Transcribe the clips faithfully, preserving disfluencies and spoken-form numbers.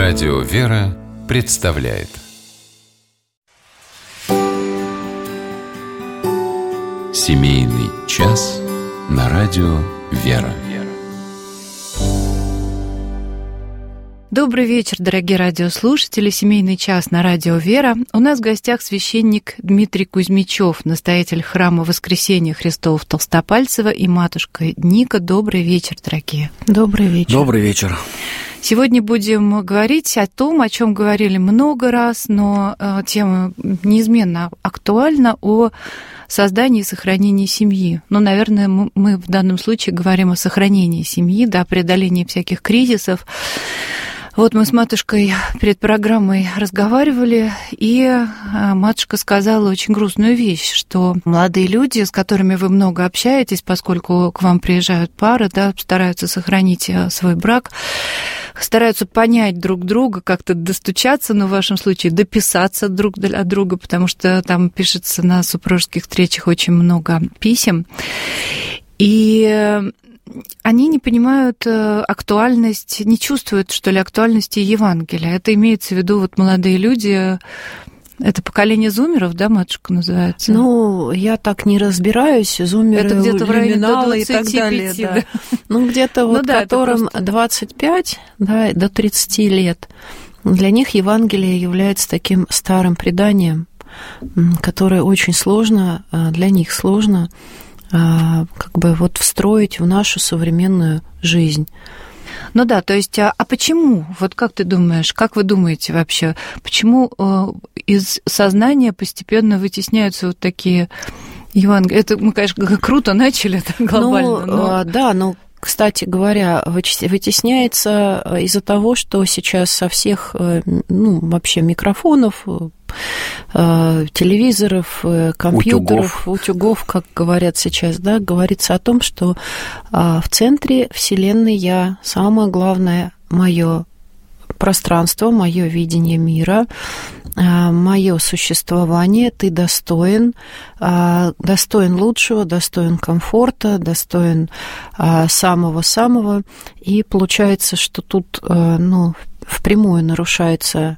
Радио «Вера» представляет Семейный час на радио «Вера». Добрый вечер, дорогие радиослушатели. Семейный час на радио «Вера». У нас в гостях священник Дмитрий Кузьмичев, настоятель храма Воскресения Христова в Толстопальцево, и матушка Ника. Добрый вечер, дорогие. Добрый вечер. Добрый вечер. Сегодня будем говорить о том, о чем говорили много раз, но тема неизменно актуальна, о создании и сохранении семьи. Ну, наверное, мы в данном случае говорим о сохранении семьи, да, о преодолении всяких кризисов. Вот мы с матушкой перед программой разговаривали, и матушка сказала очень грустную вещь, что молодые люди, с которыми вы много общаетесь, поскольку к вам приезжают пары, да, стараются сохранить свой брак, стараются понять друг друга, как-то достучаться, но в вашем случае дописаться друг от друга, потому что там пишется на супружеских встречах очень много писем. И они не понимают актуальность, не чувствуют, что ли, актуальности Евангелия. Это имеется в виду вот молодые люди. Это поколение зумеров, да, матушка, называется? Ну, я так не разбираюсь. Зумеры, это где-то в районе до двадцати пяти, и так далее. Да. Да. Ну, где-то вот, ну, да, которым просто... двадцать пять, да, до тридцати лет. Для них Евангелие является таким старым преданием, которое очень сложно, для них сложно как бы вот встроить в нашу современную жизнь. Ну да, то есть, а, а почему? Вот как ты думаешь, как вы думаете вообще, почему э, из сознания постепенно вытесняются вот такие Евангелия? Это мы, конечно, круто начали, так, глобально. Ну, но... да, но, кстати говоря, вытесняется из-за того, что сейчас со всех, ну, вообще микрофонов, телевизоров, компьютеров, утюгов. утюгов, как говорят сейчас, да, говорится о том, что в центре Вселенной я, самое главное, мое пространство, мое видение мира, мое существование, ты достоин, достоин лучшего, достоин комфорта, достоин самого-самого, и получается, что тут, ну, впрямую нарушается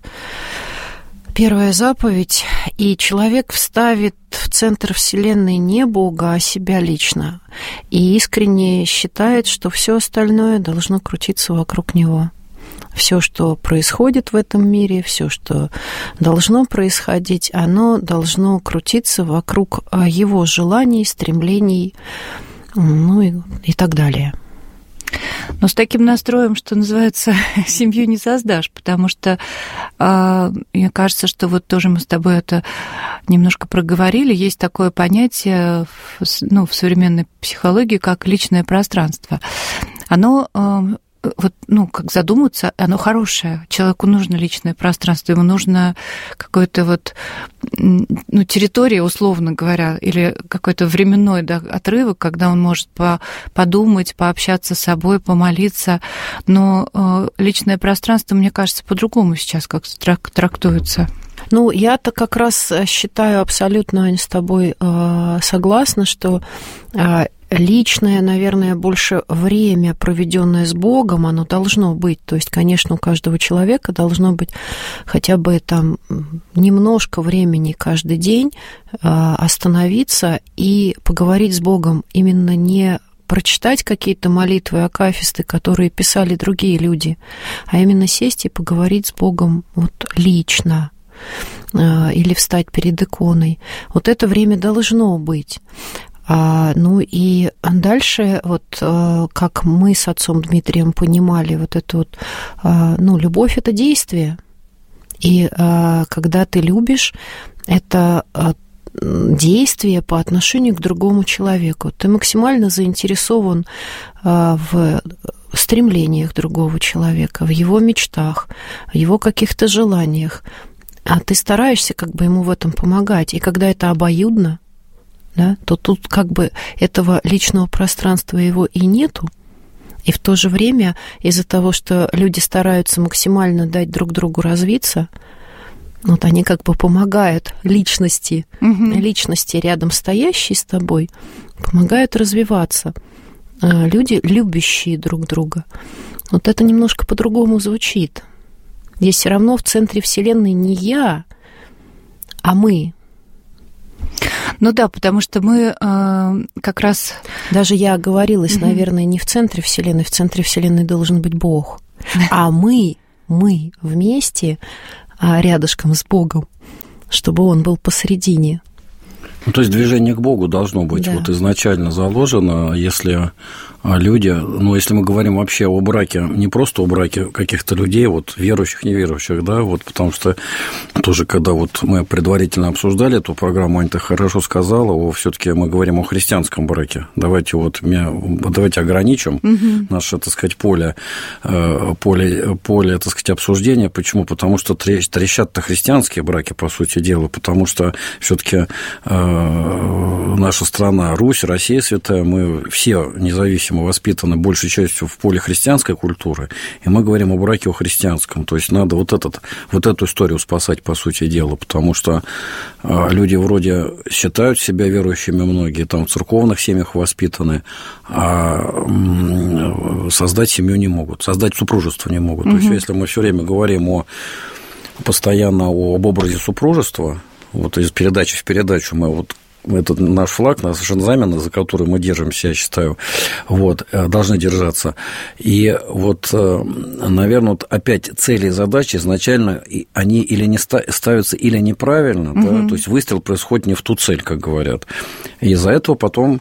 первая заповедь, и человек вставит в центр Вселенной не Бога, а себя лично, и искренне считает, что все остальное должно крутиться вокруг него. Все, что происходит в этом мире, все, что должно происходить, оно должно крутиться вокруг его желаний, стремлений, ну и, и так далее. Но с таким настроем, что называется, семью не создашь, потому что э, мне кажется, что вот тоже мы с тобой это немножко проговорили, есть такое понятие в, ну, в современной психологии, как личное пространство. Оно... Э, вот, ну, как задуматься, оно хорошее. Человеку нужно личное пространство, ему нужно какое-то вот, ну, территория, условно говоря, или какой-то временной, да, отрывок, когда он может по подумать, пообщаться с собой, помолиться. Но э, личное пространство, мне кажется, по-другому сейчас как-то трак трактуется. Ну, я-то как раз считаю абсолютно, Аня, с тобой э, согласна, что э, личное, наверное, больше время, проведенное с Богом, оно должно быть. То есть, конечно, у каждого человека должно быть хотя бы там немножко времени каждый день остановиться и поговорить с Богом. Именно не прочитать какие-то молитвы, акафисты, которые писали другие люди, а именно сесть и поговорить с Богом вот лично или встать перед иконой. Вот это время должно быть. А, ну и дальше, вот как мы с отцом Дмитрием понимали, вот это вот, ну, любовь – это действие. И когда ты любишь, это действие по отношению к другому человеку. Ты максимально заинтересован в стремлениях другого человека, в его мечтах, в его каких-то желаниях. А ты стараешься как бы ему в этом помогать. И когда это обоюдно, да, то тут как бы этого личного пространства его и нету, и в то же время из-за того, что люди стараются максимально дать друг другу развиться, вот они как бы помогают личности, угу. личности рядом стоящей с тобой, помогают развиваться. Люди, любящие друг друга. Вот это немножко по-другому звучит. Здесь все равно в центре Вселенной не я, а мы. Ну да, потому что мы э, как раз... Даже я оговорилась, mm-hmm. наверное, не в центре Вселенной, в центре Вселенной должен быть Бог, а мы, мы вместе рядышком с Богом, чтобы Он был посередине. Ну, то есть движение к Богу должно быть да. вот изначально заложено, если люди, ну, если мы говорим вообще о браке, не просто о браке каких-то людей, вот верующих, неверующих, да, вот потому что тоже, когда вот мы предварительно обсуждали эту программу, Аня, ты хорошо сказала, о, все-таки мы говорим о христианском браке, давайте вот, давайте ограничим угу. наше, так сказать, поле, поле, поле, так сказать, обсуждения, почему? Потому что трещат-то христианские браки, по сути дела, потому что все-таки наша страна, Русь, Россия святая, мы все независимо воспитаны большей частью в поле христианской культуры, и мы говорим о браке о христианском, то есть надо вот, этот, вот эту историю спасать, по сути дела, потому что люди вроде считают себя верующими, многие там в церковных семьях воспитаны, а создать семью не могут, создать супружество не могут. Угу. То есть если мы все время говорим о, постоянно об образе супружества, вот из передачи в передачу мы вот это наш флаг, наш знамя, за который мы держимся, я считаю, вот, должны держаться. И вот, наверное, вот опять цели и задачи изначально они или не ставятся, или неправильно, угу. да, то есть выстрел происходит не в ту цель, как говорят. И из-за этого потом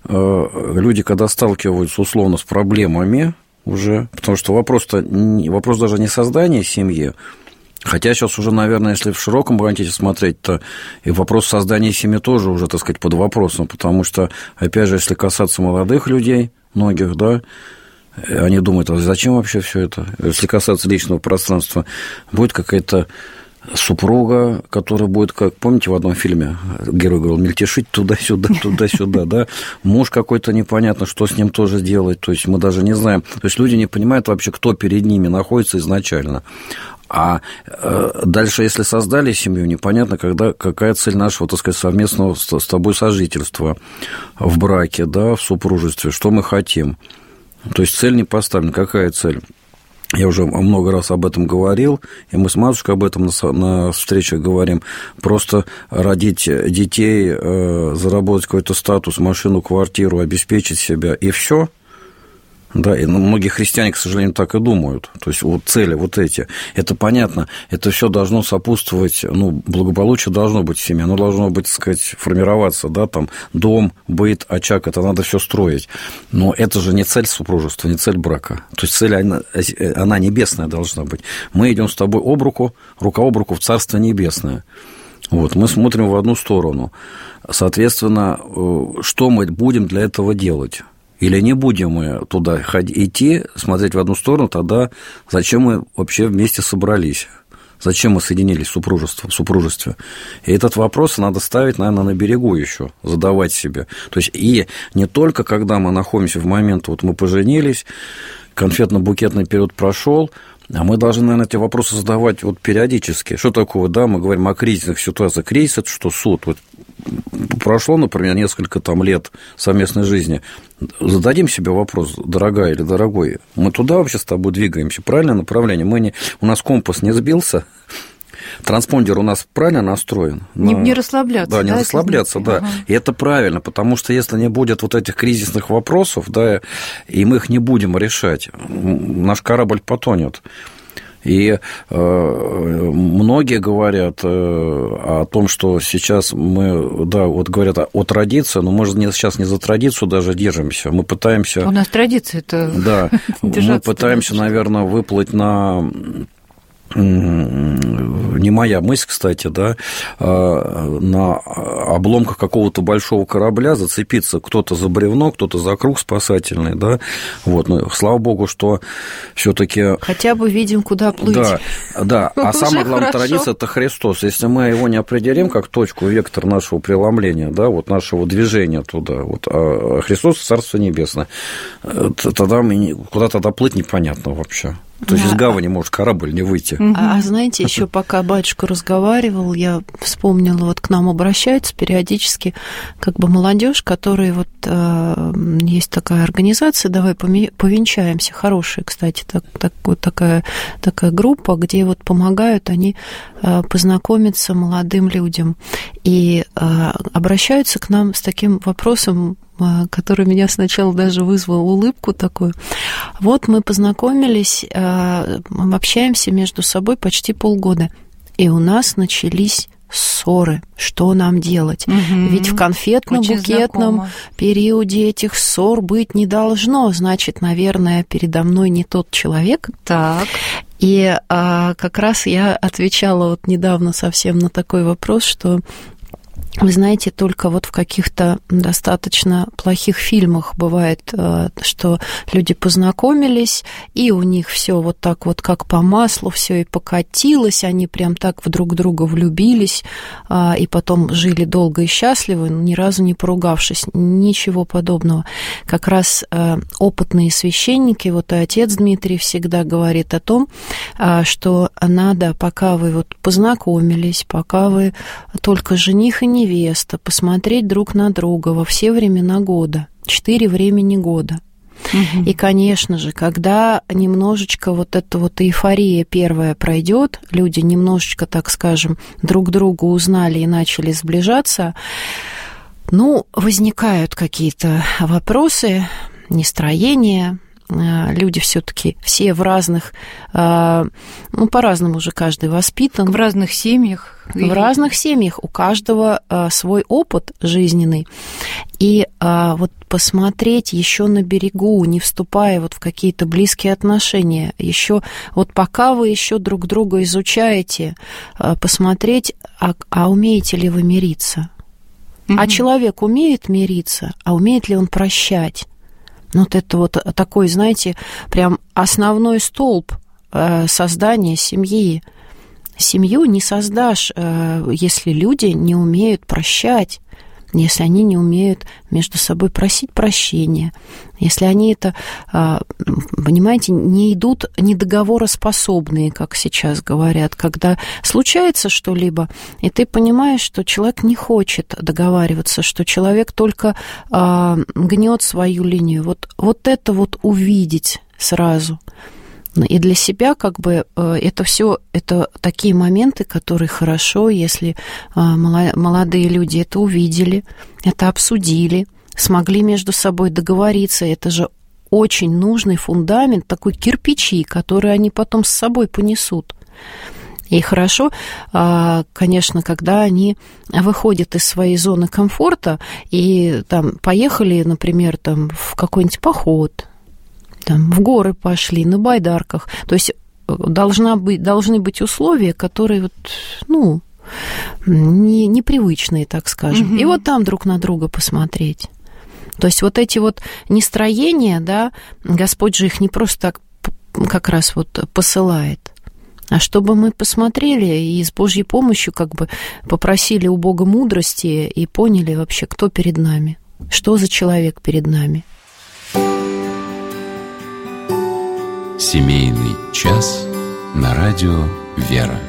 люди, когда сталкиваются условно с проблемами уже, потому что вопрос-то, вопрос даже не создания семьи, хотя сейчас уже, наверное, если в широком контексте смотреть, то и вопрос создания семьи тоже уже, так сказать, под вопросом, потому что, опять же, если касаться молодых людей, многих, да, они думают, а зачем вообще все это? Если касаться личного пространства, будет какая-то супруга, которая будет, как, помните, в одном фильме герой говорил, мельтешить туда-сюда, туда-сюда, да, муж какой-то непонятно, что с ним тоже делать, то есть мы даже не знаем, то есть люди не понимают вообще, кто перед ними находится изначально. А дальше, если создали семью, непонятно, когда, какая цель нашего, так сказать, совместного с тобой сожительства в браке, да, в супружестве, что мы хотим. То есть цель не поставлена. Какая цель? Я уже много раз об этом говорил, и мы с матушкой об этом на, на встречах говорим. Просто родить детей, заработать какой-то статус, машину, квартиру, обеспечить себя, и все. Да, и многие христиане, к сожалению, так и думают. То есть вот цели вот эти. Это понятно, это все должно сопутствовать, ну, благополучие должно быть в семье, оно должно быть, так сказать, формироваться, да, там, дом, быт, очаг, это надо все строить. Но это же не цель супружества, не цель брака. То есть цель, она, она небесная должна быть. Мы идем с тобой об руку, рука об руку в Царство Небесное. Вот, мы смотрим в одну сторону. Соответственно, что мы будем для этого делать? Или не будем мы туда идти, смотреть в одну сторону, тогда зачем мы вообще вместе собрались? Зачем мы соединились в супружестве? В супружестве? И этот вопрос надо ставить, наверное, на берегу еще, задавать себе. То есть и не только когда мы находимся в момент, вот мы поженились, конфетно-букетный период прошел, а мы должны, наверное, эти вопросы задавать вот периодически. Что такое, да, мы говорим о кризисных ситуациях. Кризис – это что, суд? Вот прошло, например, несколько там лет совместной жизни. Зададим себе вопрос, дорогая или дорогой, мы туда вообще с тобой двигаемся? Правильное направление? Мы не, у нас компас не сбился, транспондер у нас правильно настроен. Не, на... не расслабляться. Да, не да, расслабляться, да. Ага. И это правильно, потому что если не будет вот этих кризисных вопросов, да, и мы их не будем решать, наш корабль потонет. И э, многие говорят э, о том, что сейчас мы, да, вот говорят о, о традиции, но мы же сейчас не за традицию даже держимся, мы пытаемся... У нас традиция-то... Да, мы пытаемся, наверное, выплыть на... Не моя мысль, кстати, да, на обломках какого-то большого корабля зацепиться кто-то за бревно, кто-то за круг спасательный, да, вот, но слава богу, что все-таки хотя бы видим, куда плыть. Да, да. А самая главная традиция – это Христос. Если мы его не определим как точку, вектор нашего преломления, да, вот нашего движения туда, вот, а Христос – Царство Небесное, тогда мы, куда тогда плыть непонятно вообще. То есть да. из гавани может корабль не выйти. А, а знаете, еще пока батюшка разговаривал, я вспомнила, вот к нам обращаются периодически как бы молодежь, которая вот э, есть такая организация, давай повенчаемся, хорошая, кстати, так, так, вот такая, такая группа, где вот помогают они э, познакомиться молодым людям. И э, обращаются к нам с таким вопросом, который меня сначала даже вызвал улыбку такую. Вот мы познакомились, общаемся между собой почти полгода, и у нас начались ссоры. Что нам делать? Угу. Ведь в конфетно-букетном периоде этих ссор быть не должно. Значит, наверное, передо мной не тот человек. Так. И а, как раз я отвечала вот недавно совсем на такой вопрос, что вы знаете, только вот в каких-то достаточно плохих фильмах бывает, что люди познакомились, и у них все вот так вот как по маслу, все и покатилось, они прям так в друг друга влюбились, и потом жили долго и счастливо, ни разу не поругавшись, ничего подобного. Как раз опытные священники, вот и отец Дмитрий всегда говорит о том, что надо, пока вы вот познакомились, пока вы только жених и невеста, посмотреть друг на друга во все времена года, четыре времени года. Угу. И, конечно же, когда немножечко вот эта вот эйфория первая пройдет, люди немножечко, так скажем, друг друга узнали и начали сближаться, ну, возникают какие-то вопросы, нестроения. Люди все-таки все в разных, ну, по-разному уже каждый воспитан. В разных семьях. В и... разных семьях. У каждого свой опыт жизненный. И вот посмотреть еще на берегу, не вступая вот в какие-то близкие отношения, еще вот пока вы еще друг друга изучаете, посмотреть, а, а умеете ли вы мириться? Mm-hmm. А человек умеет мириться, а умеет ли он прощать? Вот это вот такой, знаете, прям основной столб создания семьи. Семью не создашь, если люди не умеют прощать, если они не умеют между собой просить прощения, если они это, понимаете, не идут недоговороспособные, как сейчас говорят, когда случается что-либо, и ты понимаешь, что человек не хочет договариваться, что человек только гнет свою линию. Вот, вот это вот увидеть сразу. И для себя как бы это все, это такие моменты, которые хорошо, если молодые люди это увидели, это обсудили, смогли между собой договориться. Это же очень нужный фундамент, такой кирпичи, которые они потом с собой понесут. И хорошо, конечно, когда они выходят из своей зоны комфорта и там поехали, например, там, в какой-нибудь поход, там, в горы пошли, на байдарках. То есть должна быть, должны быть условия, которые вот, ну, не, непривычные, так скажем. Угу. И вот там друг на друга посмотреть. То есть вот эти вот настроения, да, Господь же их не просто так как раз вот посылает, а чтобы мы посмотрели и с Божьей помощью как бы попросили у Бога мудрости и поняли вообще, кто перед нами, что за человек перед нами. Семейный час на радио «Вера».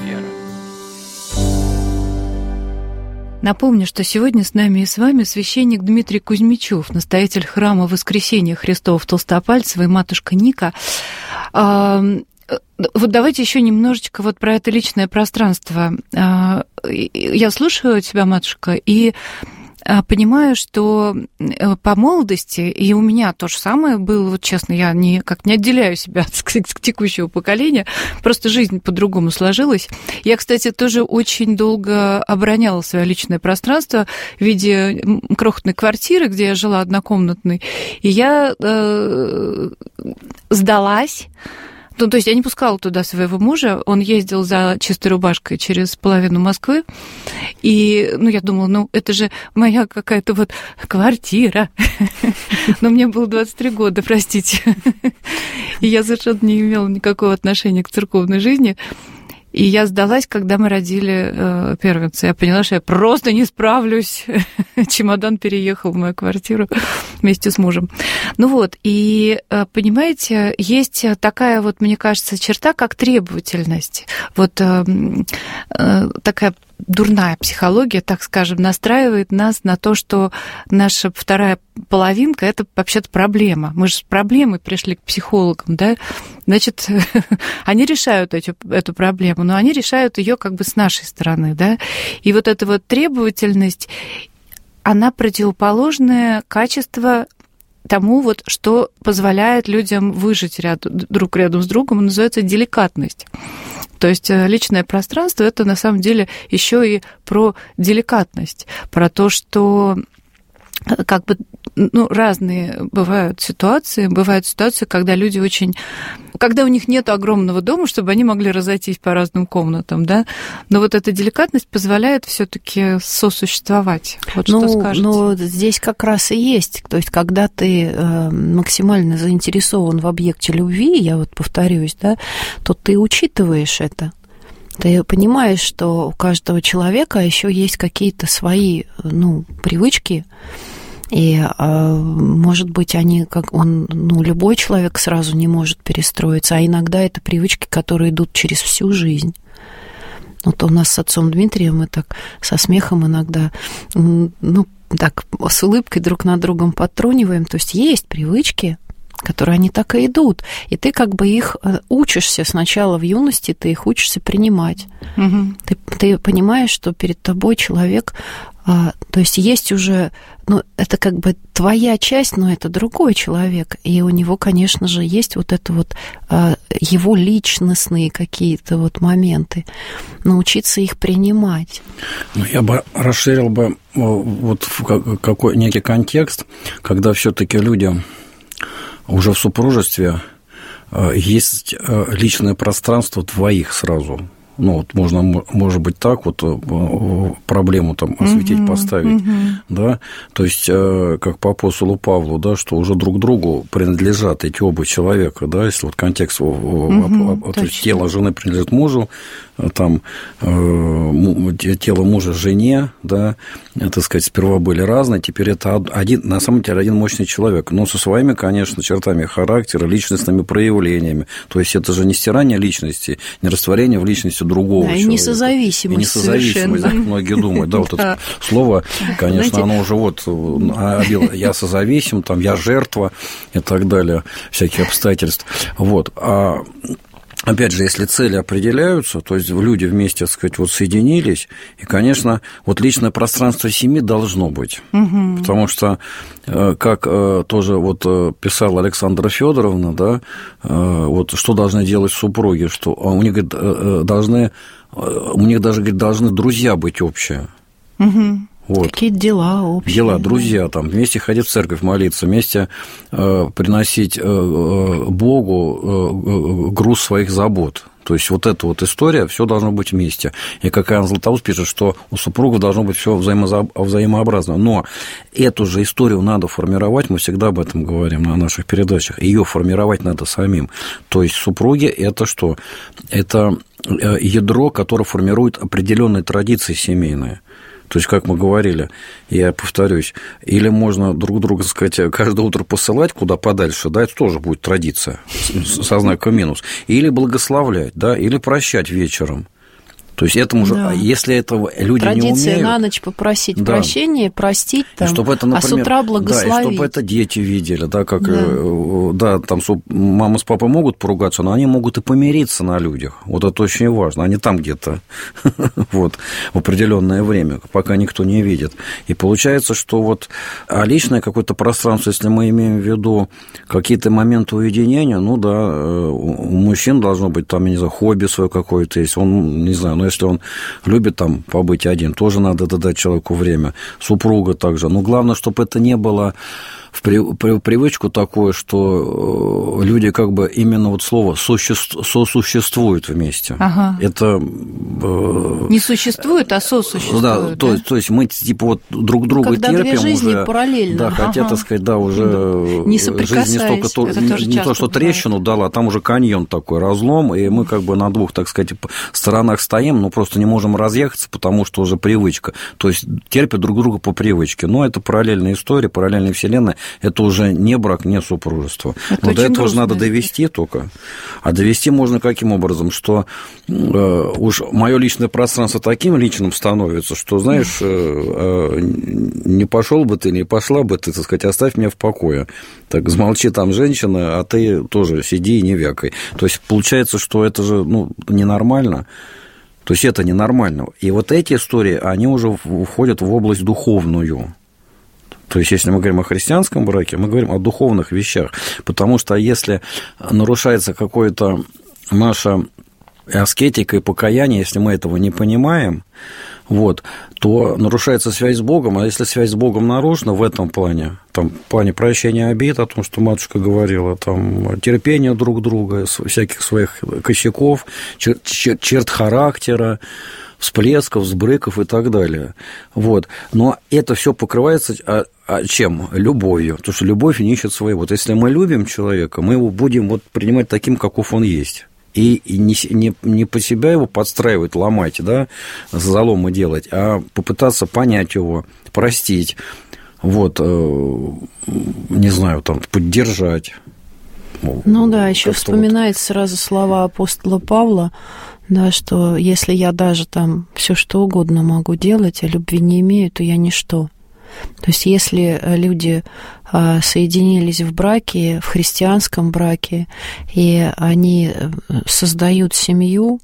Напомню, что сегодня с нами и с вами священник Дмитрий Кузьмичев, настоятель храма Воскресения Христова в Толстопальцево и матушка Ника. Вот давайте еще немножечко вот про это личное пространство. Я слушаю тебя, матушка, и понимаю, что по молодости, и у меня то же самое было, вот честно, я никак не отделяю себя от текущего поколения, просто жизнь по-другому сложилась. Я, кстати, тоже очень долго обороняла свое личное пространство в виде крохотной квартиры, где я жила однокомнатной, и я э, сдалась. Ну, то есть я не пускала туда своего мужа, он ездил за чистой рубашкой через половину Москвы, и, ну, я думала, ну, это же моя какая-то вот квартира, но мне было двадцать три года, простите, и я совершенно не имела никакого отношения к церковной жизни, И я сдалась, когда мы родили э, первенца. Я поняла, что я просто не справлюсь. Чемодан переехал в мою квартиру вместе с мужем. Ну вот, и, понимаете, есть такая вот, мне кажется, черта, как требовательность. Вот э, э, такая дурная психология, так скажем, настраивает нас на то, что наша вторая половинка – это вообще-то проблема. Мы же с проблемой пришли к психологам, да? Значит, они решают эту, эту проблему, но они решают ее как бы с нашей стороны, да? И вот эта вот требовательность, она противоположное качество тому, вот, что позволяет людям выжить ряд, друг рядом с другом, называется деликатность. То есть личное пространство – это на самом деле еще и про деликатность, про то, что как бы ну, разные бывают ситуации. Бывают ситуации, когда люди очень... Когда у них нет огромного дома, чтобы они могли разойтись по разным комнатам, да? Но вот эта деликатность позволяет все-таки сосуществовать. Вот ну, что скажете? Ну, здесь как раз и есть. То есть, когда ты максимально заинтересован в объекте любви, я вот повторюсь, да, то ты учитываешь это. Ты понимаешь, что у каждого человека еще есть какие-то свои, ну, привычки, и, может быть, они, как он, ну, любой человек сразу не может перестроиться, а иногда это привычки, которые идут через всю жизнь. Вот у нас с отцом Дмитрием мы так со смехом иногда, ну, так, с улыбкой друг над другом подтруниваем. То есть есть привычки, которые они так и идут. И ты как бы их учишься сначала в юности, ты их учишься принимать. Угу. Ты, ты понимаешь, что перед тобой человек, а, то есть есть уже, ну, это как бы твоя часть, но это другой человек. И у него, конечно же, есть вот это вот а, его личностные какие-то вот моменты. Научиться их принимать. Ну, я бы расширил бы вот в какой некий контекст, когда все-таки люди уже в супружестве есть личное пространство двоих сразу. Ну, вот можно, может быть, так вот проблему там осветить, uh-huh, поставить, uh-huh. да, то есть, как по апостолу Павлу, да, что уже друг другу принадлежат эти оба человека, да, если вот контекст, uh-huh, то есть тело жены принадлежит мужу, там тело мужа жене, да, так сказать, сперва были разные, теперь это один, на самом деле, один мощный человек, но со своими, конечно, чертами характера, личностными проявлениями, то есть это же не стирание личности, не растворение в личности другого да, человека. И несозависимость. И несозависимость, да, многие думают, да, вот это слово, конечно, оно уже вот, я созависим, там, я жертва и так далее, всякие обстоятельства, вот, а опять же, если цели определяются, то есть люди вместе, так сказать, вот соединились, и, конечно, вот личное пространство семьи должно быть, угу. потому что, как тоже вот писала Александра Федоровна, да, вот что должны делать супруги, что у них, говорит, должны, у них даже, говорит, должны друзья быть общие. Угу. Вот. Какие дела общие. Дела, друзья, там, вместе ходить в церковь молиться, вместе э, приносить э, Богу э, груз своих забот. То есть вот эта вот история, все должно быть вместе. И как Иоанн Златоуст пишет, что у супругов должно быть все взаимообразно. Но эту же историю надо формировать, мы всегда об этом говорим на наших передачах, ее формировать надо самим. То есть супруги – это что? Это ядро, которое формирует определенные традиции семейные. То есть, как мы говорили, я повторюсь, или можно друг друга, так сказать, каждое утро посылать куда подальше, да, это тоже будет традиция со знаком минус, или благословлять, да, или прощать вечером. То есть этому же, да. Если этого люди Традиция не умеют... Традиция на ночь попросить да. прощения, простить, там, чтобы это, например, а с утра благословить. Да, и чтобы это дети видели, да, как, да, да там мама с папой могут поругаться, но они могут и помириться на людях. Вот это очень важно. Они там где-то вот, в определенное время, пока никто не видит. И получается, что вот а личное какое-то пространство, если мы имеем в виду какие-то моменты уединения, ну да, у мужчин должно быть там, я не знаю, хобби свое какое-то есть, он, не знаю, ну, если он любит там побыть один, тоже надо дать человеку время. Супруга также. Но главное, чтобы это не было в привычку такое, что люди как бы именно вот слово существ, сосуществуют вместе. Ага. Это... Не существует, а сосуществует. Да, да? То, то есть мы типа вот друг друга когда терпим две жизни уже... параллельно. Да, ага. хотя, так сказать, да, уже не жизнь не столько то, не, не то, что бывает. трещину дала, а там уже каньон такой, разлом, и мы как бы на двух, так сказать, сторонах стоим, но просто не можем разъехаться, потому что уже привычка. То есть терпят друг друга по привычке. Но это параллельная история, параллельная вселенная, это уже не брак, не супружество. Это но до этого же надо довести только. А довести можно каким образом? Что э, уж мое личное пространство таким личным становится, что, знаешь, э, э, не пошел бы ты, не пошла бы ты, так сказать, оставь меня в покое. Так, замолчи там, женщина, а ты тоже сиди и не вякай. То есть получается, что это же ну, ненормально. То есть это ненормально. И вот эти истории, они уже входят в область духовную. То есть, если мы говорим о христианском браке, мы говорим о духовных вещах. Потому что если нарушается какое-то наша аскетика и покаяние, если мы этого не понимаем, вот, то нарушается связь с Богом, а если связь с Богом нарушена в этом плане, там, в плане прощения обид, о том, что матушка говорила, там, терпения друг друга, всяких своих косяков, чер- чер- черт характера, всплесков, сбрыков и так далее. Вот. Но это все покрывается а, а чем? Любовью. Потому что любовь не ищет своего. Вот если мы любим человека, мы его будем вот принимать таким, каков он есть. И не, не, не по себя его подстраивать, ломать, да, заломы делать, а попытаться понять его, простить, вот, не знаю, там, поддержать. Ну да, еще вспоминается вот сразу слова апостола Павла, да, что если я даже там все что угодно могу делать, а любви не имею, то я ничто. То есть если люди соединились в браке, в христианском браке, и они создают семью,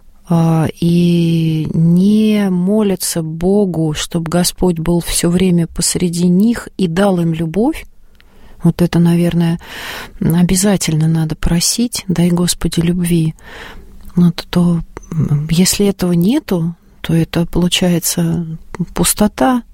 и не молятся Богу, чтобы Господь был все время посреди них и дал им любовь, вот это, наверное, обязательно надо просить, дай Господи любви, вот, то если этого нету, то это получается пустота.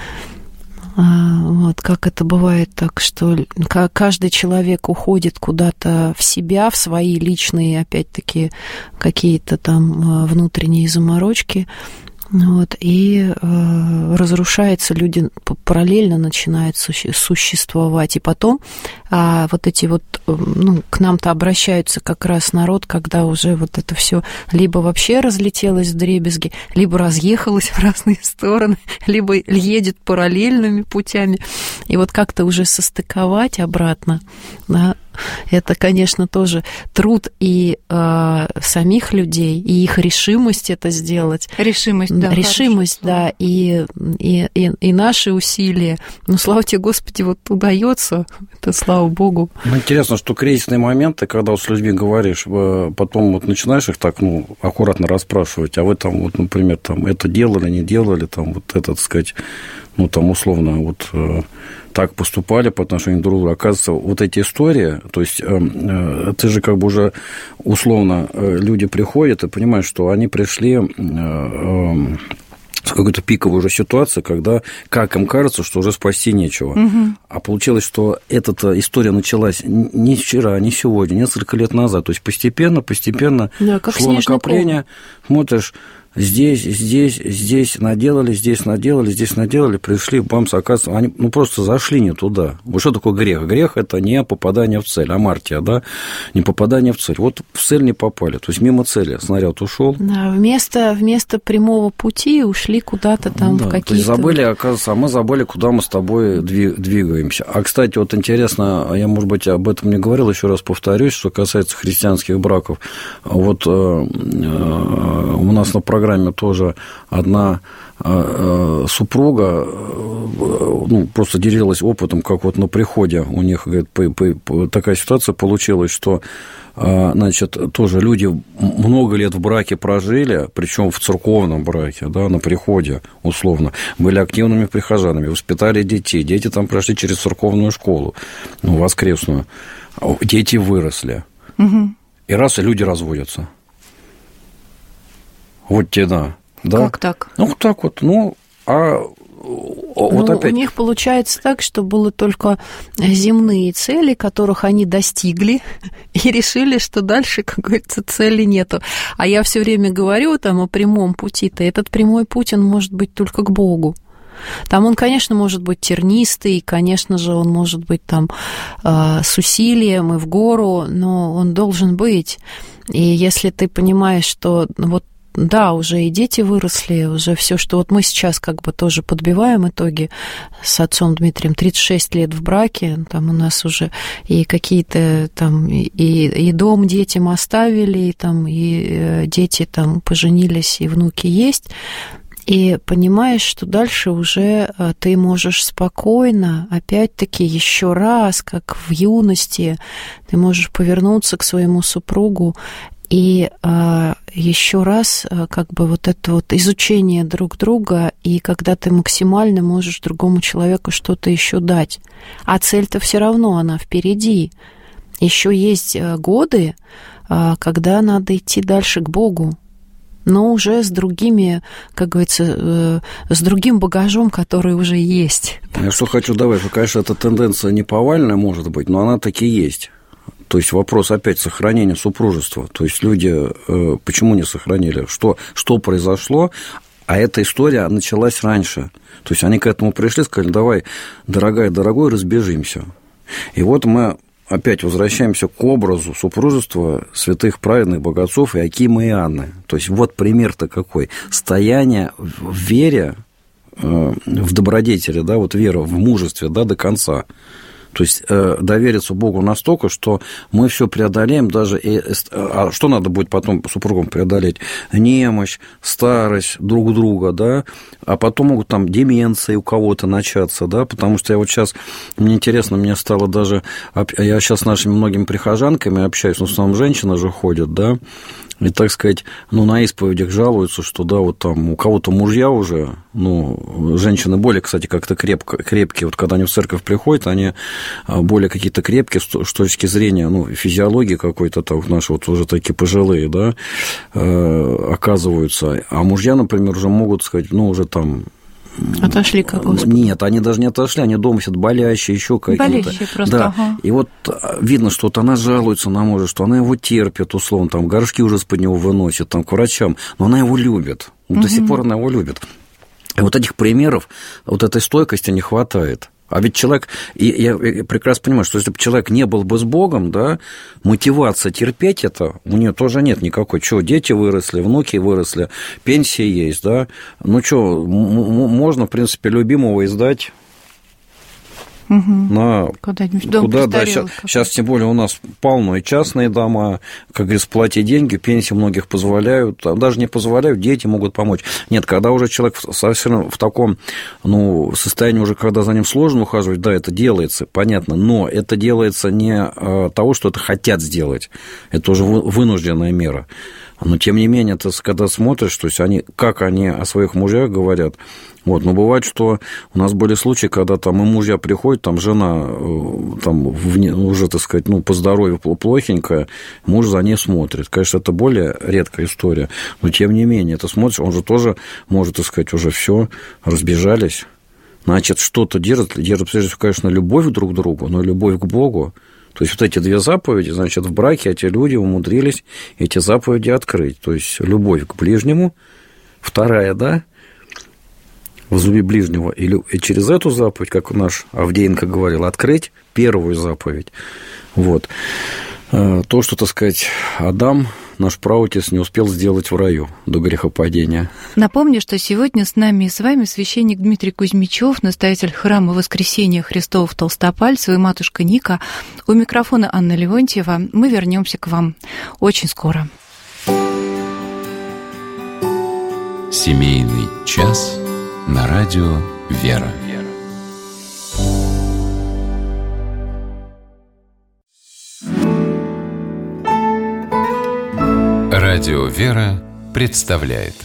Вот как это бывает так, что каждый человек уходит куда-то в себя, в свои личные, опять-таки, какие-то там внутренние заморочки, вот, и э, разрушается, люди параллельно начинают суще- существовать. И потом а, вот эти вот, ну, к нам-то обращаются как раз народ, когда уже вот это все либо вообще разлетелось вдребезги, либо разъехалось в разные стороны, либо едет параллельными путями. И вот как-то уже состыковать обратно, да, это, конечно, тоже труд и э, самих людей, и их решимость это сделать. Решимость, да. Решимость, да, и, и, и, и наши усилия. Но, слава тебе, Господи, вот удается, это слава Богу. Ну, интересно, что кризисные моменты, когда вот с людьми говоришь, потом вот начинаешь их так, ну, аккуратно расспрашивать, а вы там, вот, например, там, это делали, не делали, там, вот это, так сказать, ну, там, условно, вот так поступали по отношению друг к другу. Оказывается, вот эти истории, то есть ты же как бы уже условно люди приходят и понимают, что они пришли в какую-то пиковую уже ситуацию, когда, как им кажется, что уже спасти нечего. Угу. А получилось, что эта история началась не вчера, не сегодня, несколько лет назад. То есть постепенно, постепенно да, шло накопление. Ком. Смотришь, здесь, здесь, здесь наделали, здесь наделали, здесь наделали, пришли, бамс, оказывается, они ну, просто зашли не туда. Вот что такое грех? Грех – это не попадание в цель, амартия, да, не попадание в цель. Вот в цель не попали, то есть мимо цели снаряд ушел. Да, вместо, вместо прямого пути ушли куда-то там да, в какие-то... То есть забыли, оказывается, а мы забыли, куда мы с тобой двигаемся. А, кстати, вот интересно, я, может быть, об этом не говорил, еще раз повторюсь, что касается христианских браков. Вот у нас на программе программе тоже одна супруга ну, просто делилась опытом, как вот на приходе у них говорит, такая ситуация получилась, что значит, тоже люди много лет в браке прожили, причем в церковном браке, да, на приходе, условно, были активными прихожанами, воспитали детей, дети там прошли через церковную школу, ну, воскресную, дети выросли, угу. И раз, и люди разводятся. Вот те, да. да. Как так? Ну, так вот, ну, а Вот ну, опять... У них получается так, что было только земные цели, которых они достигли, и решили, что дальше, как говорится, цели нету. А я все время говорю там о прямом пути-то. Этот прямой путь, он может быть только к Богу. Там он, конечно, может быть тернистый, конечно же, он может быть там с усилием и в гору, но он должен быть. И если ты понимаешь, что вот да, уже и дети выросли, уже все, что вот мы сейчас как бы тоже подбиваем итоги с отцом Дмитрием, тридцать шесть лет в браке, там у нас уже и какие-то там, и, и дом детям оставили, и там, и дети там поженились, и внуки есть, и понимаешь, что дальше уже ты можешь спокойно, опять-таки, еще раз, как в юности, ты можешь повернуться к своему супругу и а, еще раз а, как бы вот это вот изучение друг друга, и когда ты максимально можешь другому человеку что-то еще дать. А цель-то все равно, она впереди. Еще есть годы, а, когда надо идти дальше к Богу, но уже с другими, как говорится, с другим багажом, который уже есть. Я что хочу добавить, что, конечно, эта тенденция не повальная, может быть, но она таки есть. То есть вопрос опять сохранения супружества. То есть люди э, почему не сохранили? Что, что произошло? А эта история началась раньше. То есть они к этому пришли, сказали, давай, дорогая, дорогой, разбежимся. И вот мы опять возвращаемся к образу супружества святых праведных богатцов Иакима и Анны. То есть вот пример-то какой. Стояние в вере, э, в добродетели, да, вот вера в мужестве, да, до конца. То есть э, довериться Богу настолько, что мы все преодолеем, даже и, а что надо будет потом супругам преодолеть? Немощь, старость друг друга, да, а потом могут там деменции у кого-то начаться, да, потому что я вот сейчас, мне интересно, мне стало даже, я сейчас с нашими многими прихожанками общаюсь, ну, в основном женщины же ходят, да, и, так сказать, ну, на исповедях жалуются, что, да, вот там у кого-то мужья уже, ну, женщины более, кстати, как-то крепко, крепкие, вот когда они в церковь приходят, они более какие-то крепкие с точки зрения, ну, физиологии какой-то, там, наши вот уже такие пожилые, да, оказываются, а мужья, например, уже могут сказать, ну, уже там... Отошли к Господу. Нет, они даже не отошли, они дома сидят болящие, еще какие-то. Болящие просто, да. Ага. И вот видно, что вот она жалуется на мужа, что она его терпит, условно, там, горшки уже из-под него выносит, там, к врачам, но она его любит, угу. До сих пор она его любит. И вот этих примеров, вот этой стойкости не хватает. А ведь человек, и я прекрасно понимаю, что если бы человек не был бы с Богом, да, мотивация терпеть это у нее тоже нет никакой. Что, дети выросли, внуки выросли, пенсия есть, да. Ну что, можно, в принципе, любимого издать. Угу. На... Куда-нибудь дом Куда, да, сейчас, сейчас, тем более, у нас полно и частные дома, как говорится, плати деньги, пенсии многих позволяют, даже не позволяют, дети могут помочь. Нет, когда уже человек совсем в таком, ну, состоянии уже, когда за ним сложно ухаживать, да, это делается, понятно, но это делается не того, что это хотят сделать, это уже вынужденная мера. Но, тем не менее, ты когда смотришь, то есть они, как они о своих мужьях говорят, вот, но бывает, что у нас были случаи, когда там и мужья приходят, там жена там, уже, так сказать, ну, по здоровью плохенькая, муж за ней смотрит. Конечно, это более редкая история, но, тем не менее, ты смотришь, он же тоже может, так сказать, уже все разбежались, значит, что-то держит, держит, прежде всего, конечно, любовь друг к другу, но и любовь к Богу. То есть, вот эти две заповеди, значит, в браке эти люди умудрились эти заповеди открыть. То есть, любовь к ближнему, вторая, да, возлюби ближнего, и через эту заповедь, как наш Авдеенко говорил, открыть первую заповедь. Вот. То, что, так сказать, Адам, наш праотец, не успел сделать в раю до грехопадения. Напомню, что сегодня с нами и с вами священник Дмитрий Кузьмичев, настоятель храма Воскресения Христова в Толстопальцево, и матушка Ника. У микрофона Анна Леонтьева. Мы вернемся к вам очень скоро. Семейный час на радио «Вера». Радио «Вера» представляет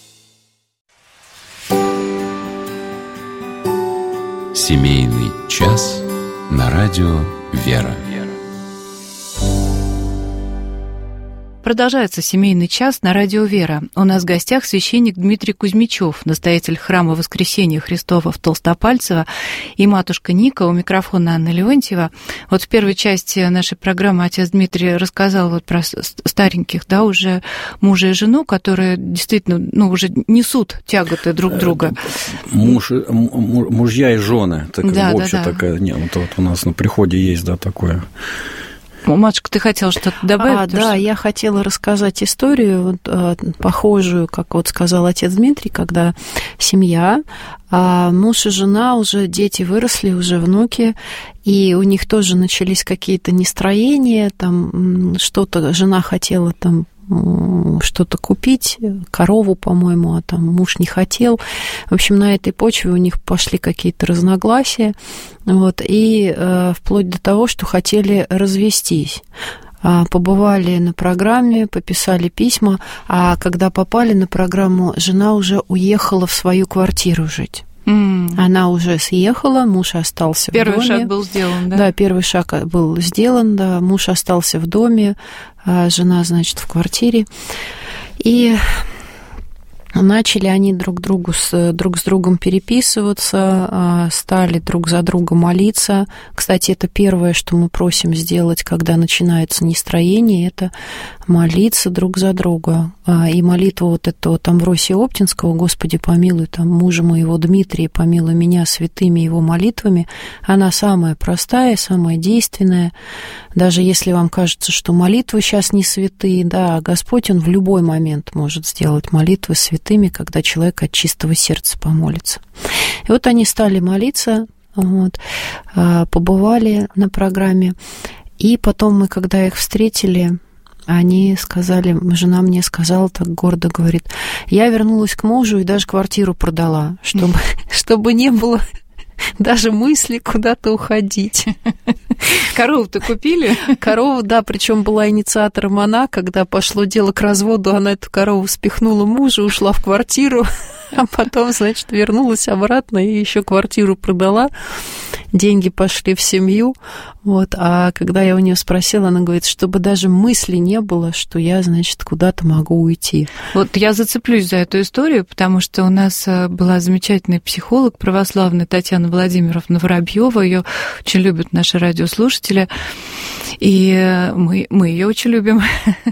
Семейный час на радио «Вера». Продолжается семейный час на радио «Вера». У нас в гостях священник Дмитрий Кузьмичев, настоятель храма Воскресения Христова в Толстопальцево, и матушка Ника, у микрофона Анна Леонтьева. Вот в первой части нашей программы отец Дмитрий рассказал вот про стареньких, да, уже мужа и жену, которые действительно, ну, уже несут тяготы друг друга. Муж, мужья и жены, так да, общая да, да. такая, нет, вот, вот у нас на приходе есть, да, такое. Матушка, ты хотела что-то добавить? А, да, что... я хотела рассказать историю, вот, а, похожую, как вот сказал отец Дмитрий, когда семья, а муж и жена, уже дети выросли, уже внуки, и у них тоже начались какие-то нестроения, там что-то жена хотела там что-то купить, корову, по-моему, а там муж не хотел. В общем, на этой почве у них пошли какие-то разногласия, вот, и э, вплоть до того, что хотели развестись. Побывали на программе, пописали письма, а когда попали на программу, жена уже уехала в свою квартиру жить. Mm. Она уже съехала, муж остался первый в доме. Первый шаг был сделан, да? Да, первый шаг был сделан, да, муж остался в доме, а жена, значит, в квартире. И начали они друг, другу с, друг с другом переписываться, стали друг за друга молиться. Кстати, это первое, что мы просим сделать, когда начинается нестроение, это молиться друг за друга. И молитва вот этого там Амвросия Оптинского, «Господи, помилуй там мужа моего Дмитрия, помилуй меня святыми его молитвами», она самая простая, самая действенная. Даже если вам кажется, что молитвы сейчас не святые, да, Господь, Он в любой момент может сделать молитвы святыми, когда человек от чистого сердца помолится. И вот они стали молиться, вот, побывали на программе, и потом мы, когда их встретили, они сказали, жена мне сказала так гордо, говорит, я вернулась к мужу и даже квартиру продала, чтобы, чтобы не было даже мысли куда-то уходить. Корову-то купили? Корову, да, причем была инициатором она, когда пошло дело к разводу, она эту корову спихнула мужа, ушла в квартиру, а потом, значит, вернулась обратно и еще квартиру продала. Деньги пошли в семью, вот, а когда я у нее спросила, она говорит, чтобы даже мысли не было, что я, значит, куда-то могу уйти. Вот я зацеплюсь за эту историю, потому что у нас была замечательный психолог православный Татьяна Владимировна Воробьева, ее очень любят наши радиослушатели, и мы, мы ее очень любим.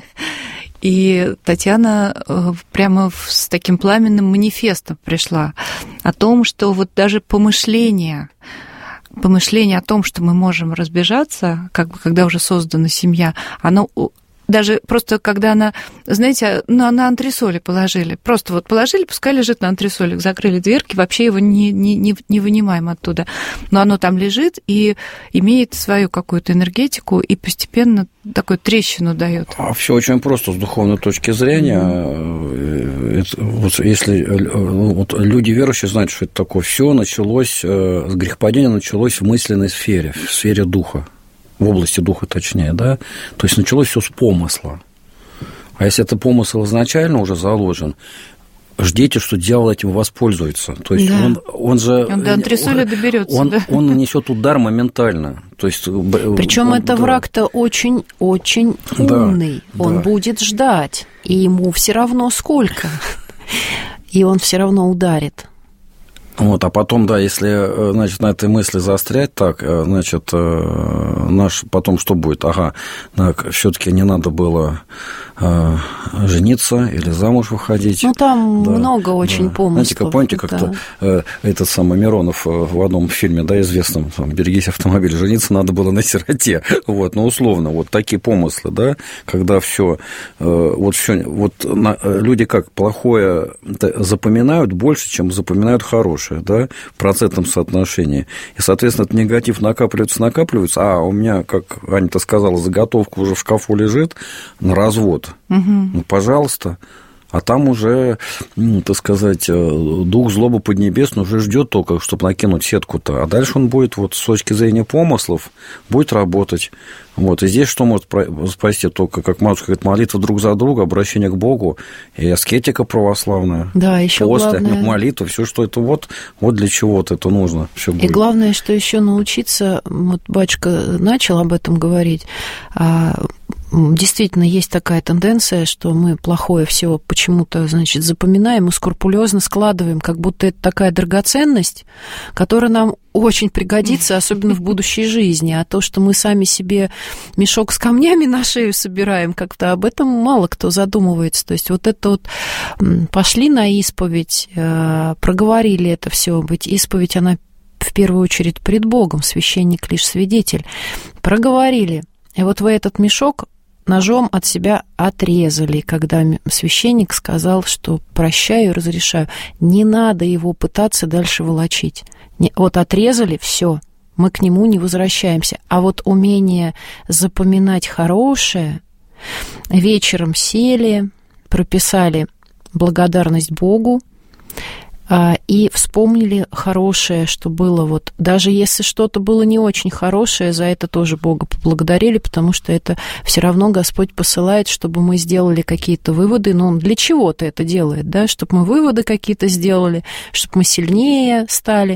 И Татьяна прямо с таким пламенным манифестом пришла о том, что вот даже помышление, помышление о том, что мы можем разбежаться, как бы когда уже создана семья, оно даже просто когда она, знаете, на, на антресоли положили, просто вот положили, пускай лежит на антресолях, закрыли дверки, вообще его не, не, не, не вынимаем оттуда. Но оно там лежит и имеет свою какую-то энергетику и постепенно такую трещину дает. А все очень просто с духовной точки зрения. Mm-hmm. Это, вот если вот люди верующие знают, что это такое, все началось, с грехопадения началось в мысленной сфере, в сфере духа. В области духа, точнее, да, то есть началось все с помысла. А если это помысл изначально уже заложен, ждите, что дьявол этим воспользуется. То есть да. он, он же... Он до антресоли доберется. Он, да? он нанесет удар моментально. То есть, причем это да. враг-то очень-очень умный. Да, он да. будет ждать, и ему все равно сколько. И он все равно ударит. Вот, а потом, да, если, значит, на этой мысли заострять, так, значит, наш потом что будет? Ага, все-таки не надо было жениться или замуж выходить. Ну, там да, много очень да. помыслов. Знаете, как, помните, как-то да. этот самый Миронов в одном фильме, да, известном, там, «Берегись автомобиля», жениться надо было на сироте. Вот, ну, условно, вот такие помыслы, да, когда все, вот все, вот люди как плохое запоминают больше, чем запоминают хорошее, да, в процентном соотношении. И, соответственно, этот негатив накапливается, накапливается, а у меня, как Аня-то сказала, заготовка уже в шкафу лежит на развод. Угу. Ну, пожалуйста. А там уже, ну, так сказать, дух злобы поднебесный уже ждет только, чтобы накинуть сетку-то. А дальше он будет вот с точки зрения помыслов, будет работать. Вот. И здесь что может спасти? Только, как матушка говорит, молитва друг за друга, обращение к Богу и аскетика православная. Да, еще После, главное... молитва, все, что это вот, вот для чего-то это нужно. Всё будет. И главное, что еще научиться, вот батюшка начал об этом говорить, действительно есть такая тенденция, что мы плохое все почему-то, значит, запоминаем и скрупулезно складываем, как будто это такая драгоценность, которая нам очень пригодится, особенно в будущей жизни. А то, что мы сами себе мешок с камнями на шею собираем, как-то об этом мало кто задумывается. То есть вот это вот пошли на исповедь, проговорили это все, быть исповедь, она в первую очередь пред Богом, священник лишь свидетель, проговорили. И вот вы этот мешок ножом от себя отрезали, когда священник сказал, что прощаю и разрешаю. Не надо его пытаться дальше волочить. Вот отрезали, все, мы к нему не возвращаемся. А вот умение запоминать хорошее, вечером сели, прописали благодарность Богу, и вспомнили хорошее, что было. Вот. Даже если что-то было не очень хорошее, за это тоже Бога поблагодарили, потому что это все равно Господь посылает, чтобы мы сделали какие-то выводы. Но Он для чего-то это делает, да? Чтобы мы выводы какие-то сделали, чтобы мы сильнее стали.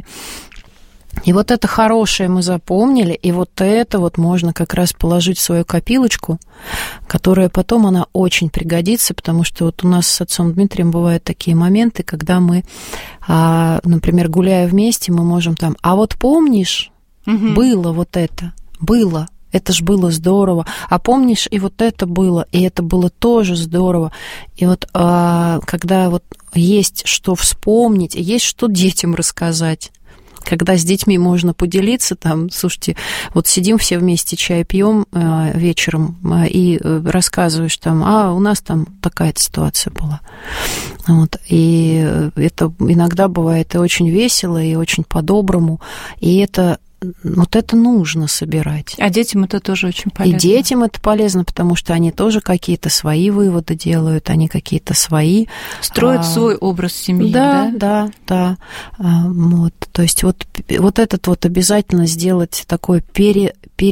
И вот это хорошее мы запомнили, и вот это вот можно как раз положить в свою копилочку, которая потом, она очень пригодится, потому что вот у нас с отцом Дмитрием бывают такие моменты, когда мы, например, гуляя вместе, мы можем там, а вот помнишь, угу. было вот это, было, это ж было здорово, а помнишь, и вот это было, и это было тоже здорово. И вот когда вот есть что вспомнить, есть что детям рассказать, когда с детьми можно поделиться, там, слушайте, вот сидим все вместе, чай пьем э, вечером э, и рассказываешь там, а у нас там такая-то ситуация была. Вот, и это иногда бывает и очень весело, и очень по-доброму, и это вот это нужно собирать. А детям это тоже очень полезно. И детям это полезно, потому что они тоже какие-то свои выводы делают, они какие-то свои... Строят а, свой образ семьи, да? Да, да, да. А, вот, то есть вот, вот этот вот обязательно сделать такое пере,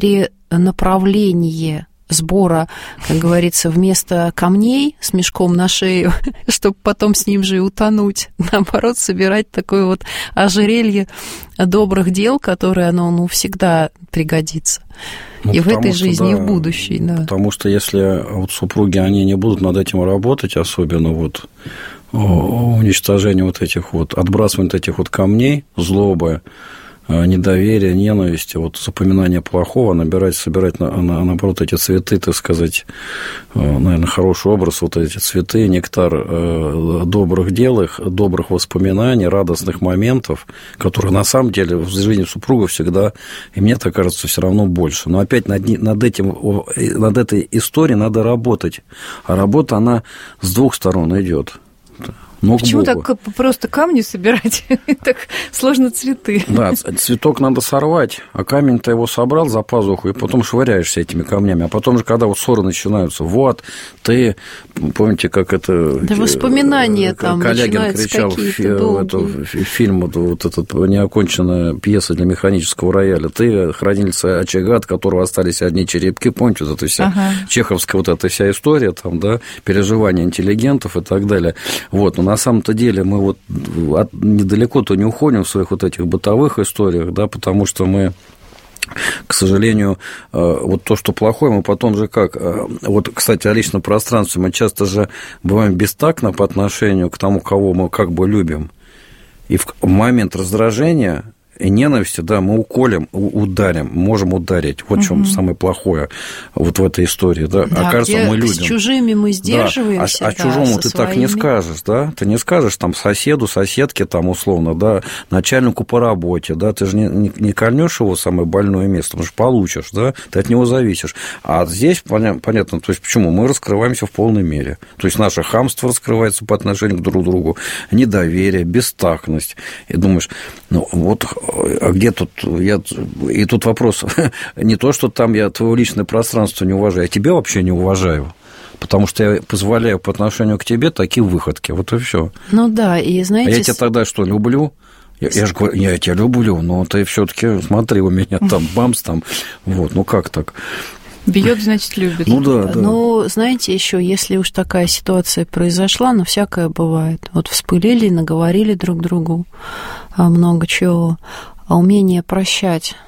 перенаправление сбора, как говорится, вместо камней с мешком на шею, чтобы потом с ним же и утонуть. Наоборот, собирать такое вот ожерелье добрых дел, которое оно ну, всегда пригодится. Ну, и в этой что, жизни, да, и в будущей. Да. Потому что если вот супруги, они не будут над этим работать, особенно вот уничтожение вот этих вот, отбрасывание вот этих вот камней, злобы, недоверие, ненависть, вот запоминание плохого, набирать, собирать, на, на, наоборот, эти цветы, так сказать, наверное, хороший образ, вот эти цветы, нектар добрых дел, их, добрых воспоминаний, радостных моментов, которые на самом деле в жизни супруга всегда, и мне так кажется, все равно больше. Но опять над, над, этим, над этой историей надо работать, а работа, она с двух сторон идет. Ну, почему так просто камни собирать? Так сложно цветы. Да, цветок надо сорвать, а камень-то его собрал за пазуху, и потом швыряешься этими камнями. А потом же, когда вот ссоры начинаются, вот, ты, помните, как это... Да воспоминания там Калягин кричал в фи- фильм, вот, вот этот неоконченная пьеса для механического рояля. Ты хранительница очага, от которого остались одни черепки, помните, вот эта вся ага. чеховская вот эта вся история, там, да, переживания интеллигентов и так далее. Вот, но на самом-то деле мы вот от, недалеко-то не уходим в своих вот этих бытовых историях, да, потому что мы, к сожалению, вот то, что плохое, мы потом же как... Вот, кстати, о личном пространстве мы часто же бываем бестактны по отношению к тому, кого мы как бы любим. И в момент раздражения и ненависти, да, мы уколем, ударим, можем ударить. Вот в чем угу. самое плохое вот в этой истории, да. Да, окажется, мы людям. С чужими мы сдерживаемся. Да, а, а да, чужому ты своими... так не скажешь, да. Ты не скажешь там соседу, соседке, там условно, да, начальнику по работе, да. Ты же не, не, не кольнешь его самое больное место, потому что получишь, да. Ты от него зависишь. А здесь понятно, то есть почему мы раскрываемся в полной мере. То есть наше хамство раскрывается по отношению к друг другу, недоверие, бестактность. И думаешь, ну вот. А где тут я... И тут вопрос, не то, что там я твое личное пространство не уважаю, я тебя вообще не уважаю, потому что я позволяю по отношению к тебе такие выходки, вот и все. Ну да, и знаете... А я тебя тогда что, люблю? Я, я же говорю, я тебя люблю, но ты все-таки смотри, у меня там бамс, там, вот, ну как так? Бьет, значит, любит. Ну да, да. Ну, знаете, еще, если уж такая ситуация произошла, ну, всякое бывает. Вот вспылили, наговорили друг другу много чего. А умение прощать.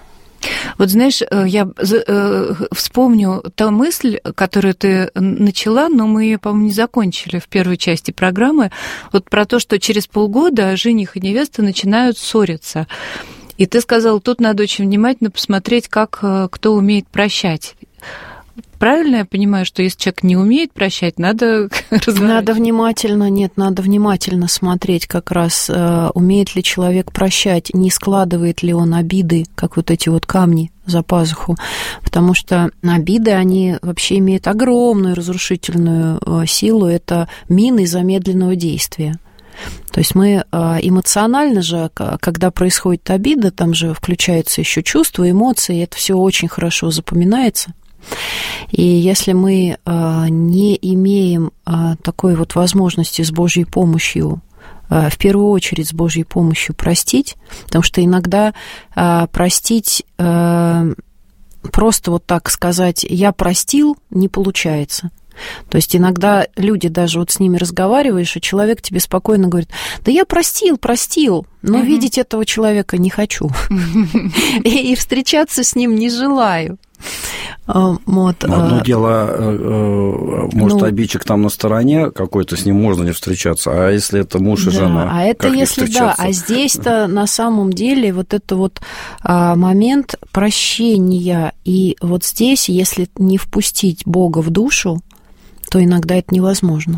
Вот знаешь, я вспомню ту мысль, которую ты начала, но мы ее, по-моему, не закончили в первой части программы, вот про то, что через полгода жених и невеста начинают ссориться. И ты сказал, тут надо очень внимательно посмотреть, как кто умеет прощать. Правильно я понимаю, что если человек не умеет прощать, надо разговаривать? Надо внимательно, нет, надо внимательно смотреть как раз, умеет ли человек прощать, не складывает ли он обиды, как вот эти вот камни за пазуху, потому что обиды, они вообще имеют огромную разрушительную силу, это мины замедленного действия. То есть мы эмоционально же, когда происходит обида, там же включаются еще чувства, эмоции, это все очень хорошо запоминается. И если мы не имеем такой вот возможности с Божьей помощью, в первую очередь с Божьей помощью простить, потому что иногда простить, просто вот так сказать «я простил» не получается. То есть иногда люди, даже вот с ними разговариваешь, и человек тебе спокойно говорит, да я простил, простил, но uh-huh. видеть этого человека не хочу. И встречаться с ним не желаю. Вот. Одно дело, может, ну, обидчик там на стороне какой-то, с ним можно не встречаться, а если это муж и да, жена, а это как если да, а здесь-то на самом деле вот это вот а, момент прощения, и вот здесь, если не впустить Бога в душу, то иногда это невозможно.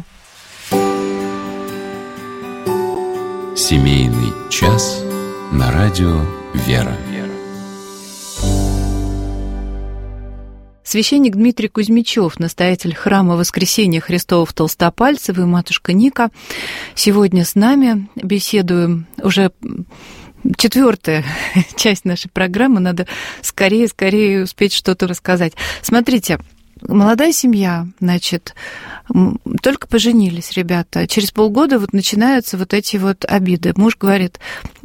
Семейный час на радио «Вера». Священник Дмитрий Кузьмичев, настоятель храма Воскресения Христова в Толстопальцево, и матушка Ника, сегодня с нами беседуем. Уже четвертая часть нашей программы, надо скорее-скорее успеть что-то рассказать. Смотрите, молодая семья, значит, только поженились ребята, через полгода вот начинаются вот эти вот обиды. Муж говорит,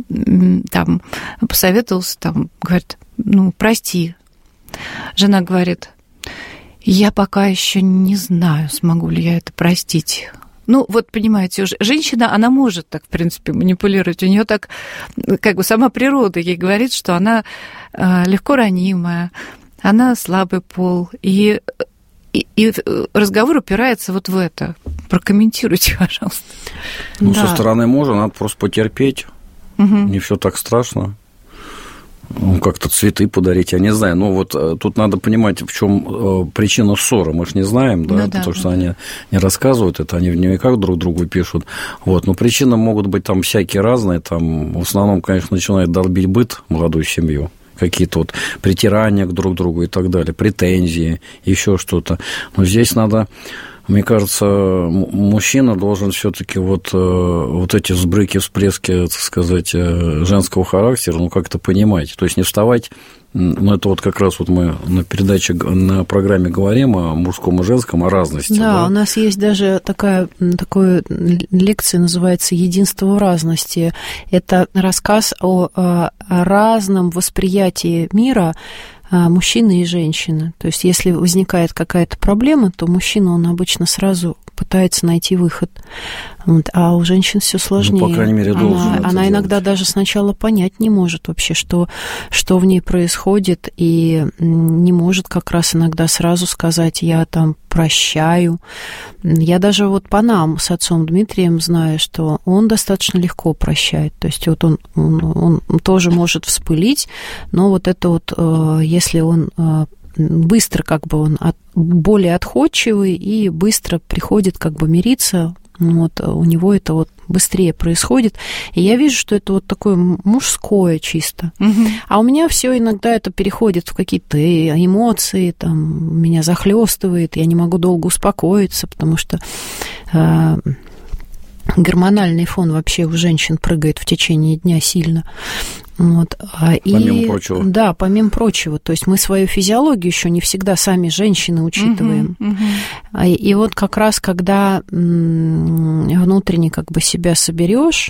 там, посоветовался, там, говорит, ну, прости. Жена говорит, я пока еще не знаю, смогу ли я это простить. Ну, вот, понимаете, уже женщина, она может так, в принципе, манипулировать. У нее так, как бы, сама природа ей говорит, что она легко ранимая, она слабый пол. И, и, и разговор упирается вот в это. Прокомментируйте, пожалуйста. Ну, да. Со стороны мужа надо просто потерпеть. Угу. Не все так страшно. Ну, как-то цветы подарить, я не знаю. Но вот тут надо понимать, в чем причина ссоры. Мы же не знаем, да, ну, да потому да. что они не рассказывают это, они в дневниках друг другу пишут. Вот. Но причины могут быть там всякие разные. Там, в основном, конечно, начинает долбить быт молодую семью. Какие-то вот притирания к друг другу и так далее, претензии, еще что-то. Но здесь надо... Мне кажется, мужчина должен все-таки вот, вот эти взбрыки, всплески, так сказать, женского характера, ну, как-то понимать. То есть не вставать, ну, это вот как раз вот мы на передаче, на программе говорим о мужском и женском, о разности. Да, да? У нас есть даже такая, такая лекция, называется «Единство в разности». Это рассказ о, о разном восприятии мира мужчины и женщины. То есть, если возникает какая-то проблема, то мужчина, он обычно сразу пытается найти выход. Вот. А у женщин все сложнее. Ну, по крайней мере, должен Она, она иногда даже сначала понять не может вообще, что, что в ней происходит, и не может как раз иногда сразу сказать, я там прощаю. Я даже вот по нам с отцом Дмитрием знаю, что он достаточно легко прощает. То есть вот он, он, он тоже может вспылить, но вот это вот, если он быстро как бы он от, более отходчивый и быстро приходит как бы мириться, вот у него это вот быстрее происходит. И я вижу, что это вот такое мужское чисто. Угу. А у меня все иногда это переходит в какие-то эмоции, там, меня захлестывает, я не могу долго успокоиться, потому что э, гормональный фон вообще у женщин прыгает в течение дня сильно. Вот. Помимо и, прочего. Да, помимо прочего. То есть мы свою физиологию еще не всегда сами женщины учитываем. Uh-huh, uh-huh. И, и вот как раз, когда внутренне как бы себя соберешь,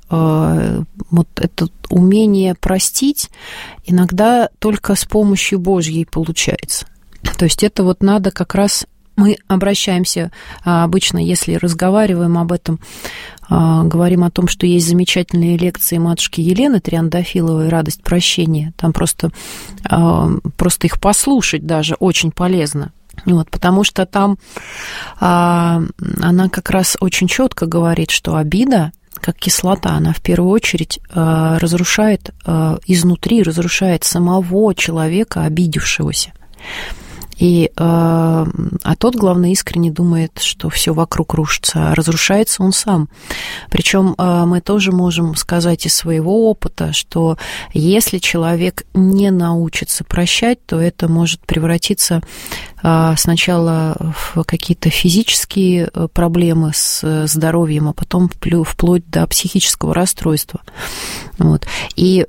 вот это умение простить иногда только с помощью Божьей получается. То есть это вот надо как раз Мы обращаемся обычно, если разговариваем об этом, говорим о том, что есть замечательные лекции матушки Елены Триандафиловой «Радость прощения». Там просто, просто их послушать даже очень полезно. Вот, потому что там она как раз очень четко говорит, что обида, как кислота, она в первую очередь разрушает изнутри, разрушает самого человека, обидевшегося. И, а тот, главное, искренне думает, что все вокруг рушится, а разрушается он сам. Причем мы тоже можем сказать из своего опыта, что если человек не научится прощать, то это может превратиться сначала в какие-то физические проблемы с здоровьем, а потом вплоть до психического расстройства. Вот. И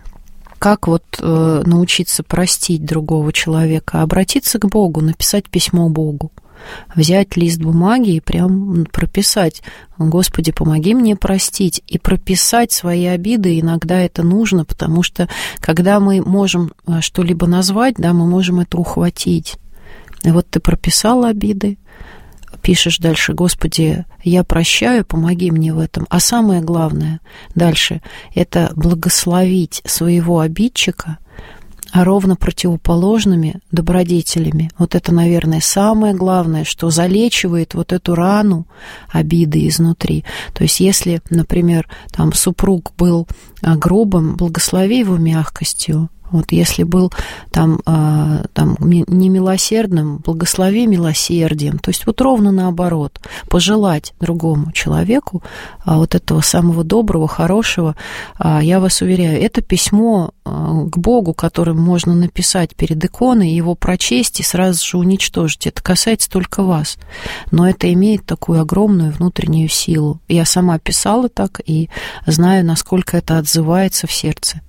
как вот э, научиться простить другого человека? Обратиться к Богу, написать письмо Богу, взять лист бумаги и прям прописать: «Господи, помоги мне простить», и прописать свои обиды. Иногда это нужно, потому что когда мы можем что-либо назвать, да, мы можем это ухватить. И вот ты прописал обиды, пишешь дальше: «Господи, я прощаю, помоги мне в этом». А самое главное дальше – это благословить своего обидчика ровно противоположными добродетелями. Вот это, наверное, самое главное, что залечивает вот эту рану обиды изнутри. То есть если, например, там супруг был грубым, благослови его мягкостью. Вот если был там, там немилосердным, благослови милосердием. То есть вот ровно наоборот. Пожелать другому человеку вот этого самого доброго, хорошего. Я вас уверяю, это письмо к Богу, которым можно написать перед иконой, его прочесть и сразу же уничтожить. Это касается только вас. Но это имеет такую огромную внутреннюю силу. Я сама писала так и знаю, насколько это отзывается в сердце.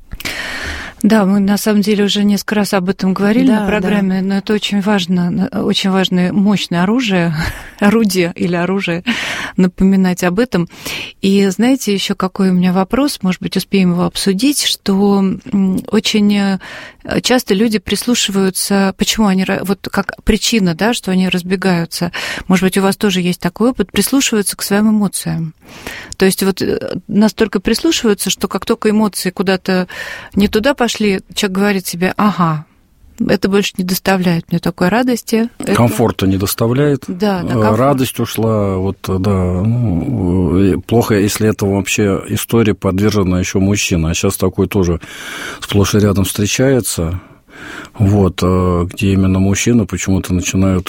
Да, мы на самом деле уже несколько раз об этом говорили да, на программе, да. Но это очень важно, очень важное, мощное оружие, орудие или оружие, напоминать об этом. И знаете, еще какой у меня вопрос, может быть, успеем его обсудить, что очень часто люди прислушиваются, почему они, вот как причина, да, что они разбегаются, может быть, у вас тоже есть такой опыт, прислушиваются к своим эмоциям. То есть вот настолько прислушиваются, что как только эмоции куда-то не туда пошли, человек говорит себе: ага, это больше не доставляет мне такой радости. Комфорта это... не доставляет. Да, да, радость ушла. Вот, да, ну, плохо, если это вообще история подвержена еще мужчина. А сейчас такой тоже сплошь и рядом встречается. Вот, где именно мужчины почему-то начинают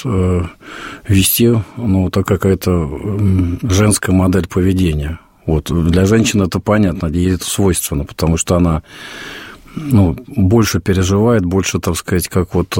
вести, ну, так какая-то женская модель поведения. Вот, для женщины это понятно, ей это свойственно, потому что она, ну, больше переживает, больше, так сказать, как вот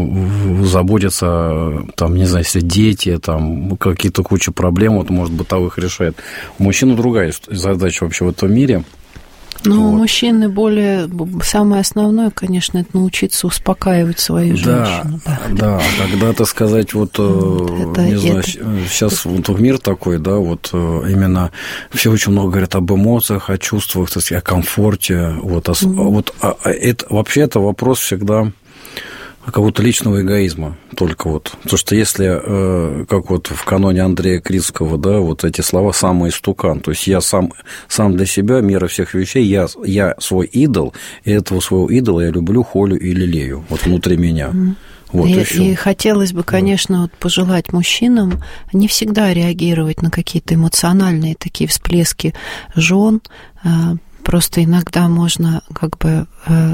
заботится, там, не знаю, если дети, там, какие-то куча проблем, вот, может, бытовых решает. У мужчины другая задача вообще в этом мире. Ну, вот. У мужчины более... Самое основное, конечно, это научиться успокаивать свою женщину. Да, да. А когда, так сказать, вот, это, не знаю, это... сейчас вот мир такой, да, вот именно все очень много говорят об эмоциях, о чувствах, так сказать, о комфорте. Вот, mm-hmm. вот а, это, вообще это вопрос всегда какого-то личного эгоизма только вот. Потому что если, как вот в каноне Андрея Крицкого, да, вот эти слова «самоистукан», то есть я сам, сам для себя, мера всех вещей, я, я свой идол, и этого своего идола я люблю, холю и лелею вот внутри меня. Вот, и, и, и хотелось бы, конечно, вот пожелать мужчинам не всегда реагировать на какие-то эмоциональные такие всплески жен. Просто иногда можно как бы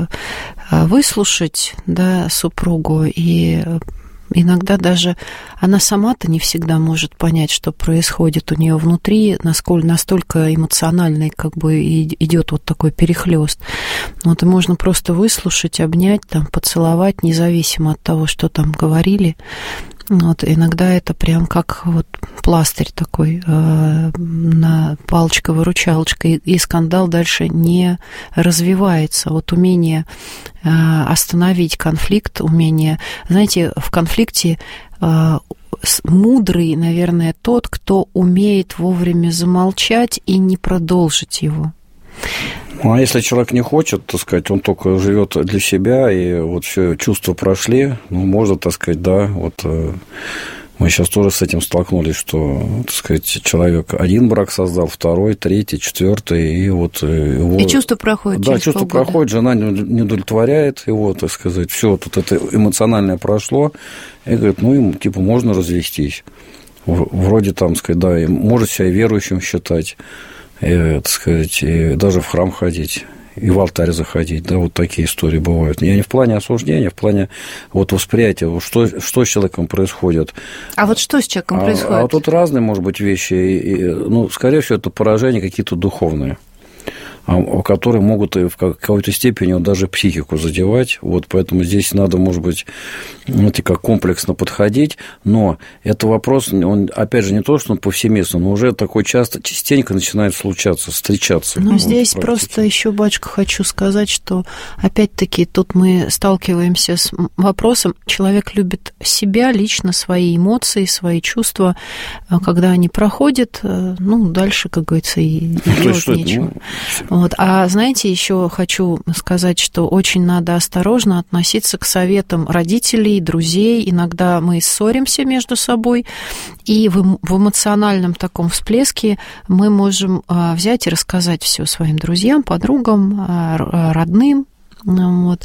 выслушать, да, супругу, и иногда даже она сама-то не всегда может понять, что происходит у нее внутри, насколько настолько эмоциональный как бы идет вот такой перехлёст. Вот и можно просто выслушать, обнять, там, поцеловать, независимо от того, что там говорили. Вот, иногда это прям как вот пластырь такой, э, на палочка-выручалочка, и, и скандал дальше не развивается. Вот умение э, остановить конфликт, умение... Знаете, в конфликте э, мудрый, наверное, тот, кто умеет вовремя замолчать и не продолжить его. Ну, а если человек не хочет, так сказать, он только живет для себя, и вот все чувства прошли, ну, можно, так сказать, да, вот Мы сейчас тоже с этим столкнулись, что, так сказать, человек один брак создал, второй, третий, четвертый, и вот его... И чувство проходит. Да, чувство полгода. проходит, жена не удовлетворяет его, так сказать, все, тут это эмоциональное прошло, и говорит, ну, ему, типа, можно развестись. Вроде там, сказать, да, может себя верующим считать, и, так сказать, и даже в храм ходить. И в алтарь заходить, да, вот такие истории бывают. Я не в плане осуждения, в плане вот восприятия, что, что с человеком происходит. А вот что с человеком а, происходит? А тут разные, может быть, вещи. И, и, ну, скорее всего, это поражения какие-то духовные, которые могут в какой-то степени даже психику задевать. Вот, поэтому здесь надо, может быть, знаете, как комплексно подходить. Но это вопрос, он, опять же, не то, что он повсеместно, но уже такой часто, частенько начинает случаться, встречаться. Ну, здесь просто еще, батюшка, хочу сказать, что, опять-таки, тут мы сталкиваемся с вопросом, человек любит себя, лично свои эмоции, свои чувства. Когда они проходят, ну, дальше, как говорится, и делать нечего. Вот. А знаете, еще хочу сказать, что очень надо осторожно относиться к советам родителей, друзей. Иногда мы ссоримся между собой, и в эмоциональном таком всплеске мы можем взять и рассказать все своим друзьям, подругам, родным, вот,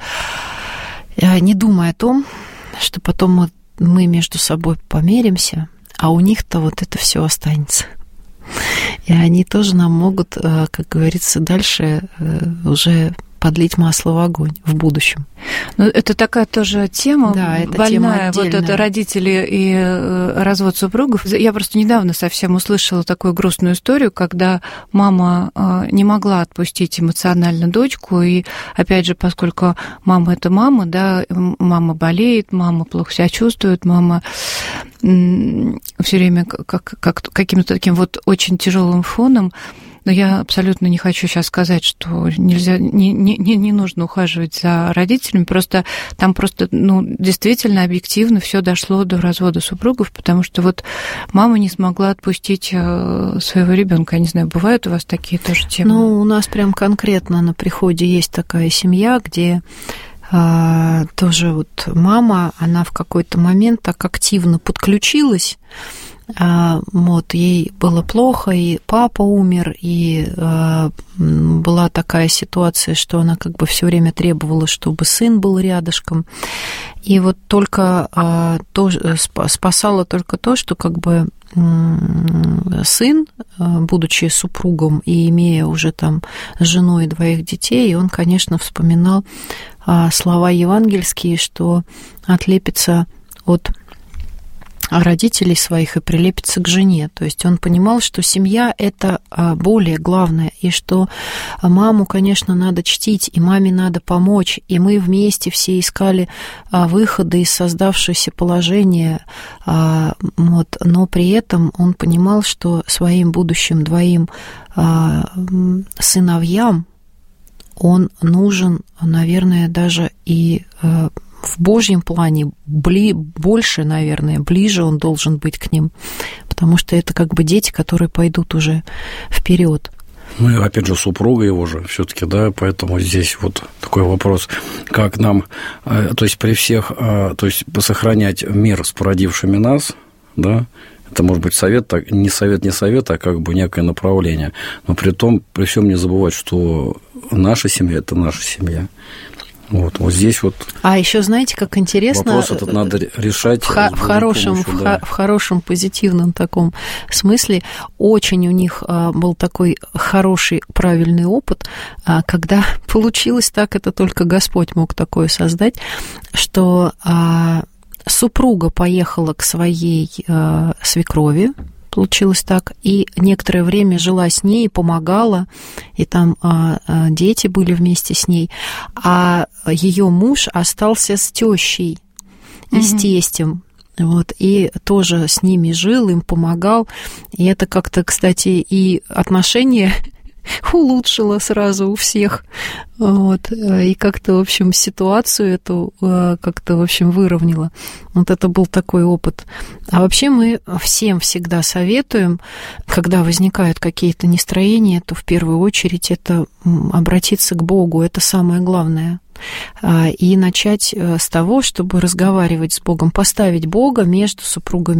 не думая о том, что потом мы, мы между собой помиримся, а у них-то вот это все останется. И они тоже нам могут, как говорится, дальше уже подлить масло в огонь в будущем. Ну, это такая тоже тема, да, это больная, тема вот это родители и развод супругов. Я просто недавно совсем услышала такую грустную историю, когда мама не могла отпустить эмоционально дочку, и, опять же, поскольку мама – это мама, да, мама болеет, мама плохо себя чувствует, мама все время как, как, каким-то таким вот очень тяжелым фоном. Но я абсолютно не хочу сейчас сказать, что нельзя, не, не, не нужно ухаживать за родителями, просто там просто, ну, действительно, объективно все дошло до развода супругов, потому что вот мама не смогла отпустить своего ребенка. Я не знаю, бывают у вас такие тоже темы? Ну, у нас прям конкретно на приходе есть такая семья, где а, тоже вот мама, она в какой-то момент так активно подключилась. Вот, ей было плохо, и папа умер, и э, была такая ситуация, что она как бы все время требовала, чтобы сын был рядышком. И вот только э, то, спасало только то, что как бы э, сын, э, будучи супругом и имея уже там жену и двоих детей, он, конечно, вспоминал э, слова евангельские, что отлепится от родителей своих и прилепится к жене. То есть он понимал, что семья – это более главное, и что маму, конечно, надо чтить, и маме надо помочь, и мы вместе все искали выходы из создавшегося положения, вот. Но при этом он понимал, что своим будущим двоим сыновьям он нужен, наверное, даже и в Божьем плане бли, больше, наверное, ближе он должен быть к ним, потому что это как бы дети, которые пойдут уже вперед. Ну и опять же супруга его же все-таки, да, поэтому здесь вот такой вопрос, как нам, то есть при всех, то есть сохранять мир с породившими нас, да. Это может быть совет, не совет, не совет, а как бы некое направление. Но при том, при всем не забывать, что наша семья – это наша семья. Вот, вот здесь вот. А еще знаете, как интересно. Вопрос этот надо решать в, х- в хорошем, помощью, да. в, в хорошем позитивном таком смысле. Очень у них был такой хороший, правильный опыт, когда получилось так, это только Господь мог такое создать, что супруга поехала к своей свекрови. Получилось так, и некоторое время жила с ней, помогала, и там а, а, дети были вместе с ней, а ее муж остался с тещей и mm-hmm. с тестем, вот, и тоже с ними жил, им помогал, и это как-то, кстати, и отношения улучшила сразу у всех, вот, и как-то, в общем, ситуацию эту как-то, в общем, выровняла. Вот это был такой опыт. А вообще мы всем всегда советуем, когда возникают какие-то нестроения, то в первую очередь это обратиться к Богу, это самое главное. И начать с того, чтобы разговаривать с Богом, поставить Бога между супругами.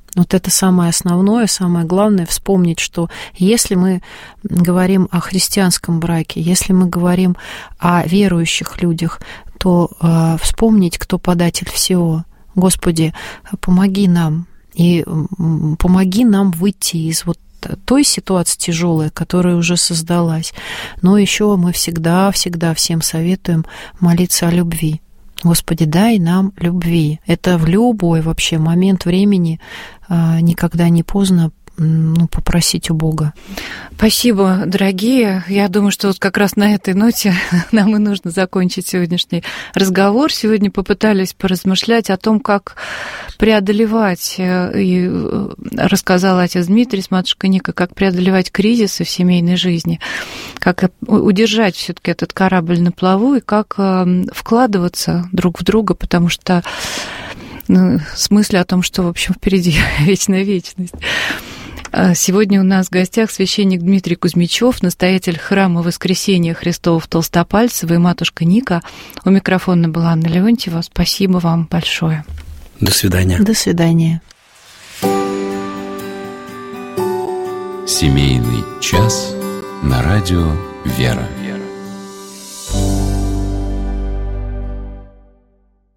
Вот это самое основное, самое главное, вспомнить, что если мы говорим о христианском браке, если мы говорим о верующих людях, то э, вспомнить, кто податель всего. Господи, помоги нам, и помоги нам выйти из вот той ситуации тяжелой, которая уже создалась. Но еще мы всегда, всегда всем советуем молиться о любви. Господи, дай нам любви. Это в любой вообще момент времени никогда не поздно, ну, попросить у Бога. Спасибо, дорогие. Я думаю, что вот как раз на этой ноте нам и нужно закончить сегодняшний разговор. Сегодня попытались поразмышлять о том, как преодолевать, и рассказал отец Дмитрий с матушкой Никой, как преодолевать кризисы в семейной жизни, как удержать все-таки этот корабль на плаву и как вкладываться друг в друга, потому что ну, с мыслью о том, что, в общем, впереди вечная вечность. Сегодня у нас в гостях священник Дмитрий Кузьмичев, настоятель храма Воскресения Христова в Толстопальцево, и матушка Ника. У микрофона была Анна Леонтьева. Спасибо вам большое. До свидания. До свидания. Семейный час на радио «Вера».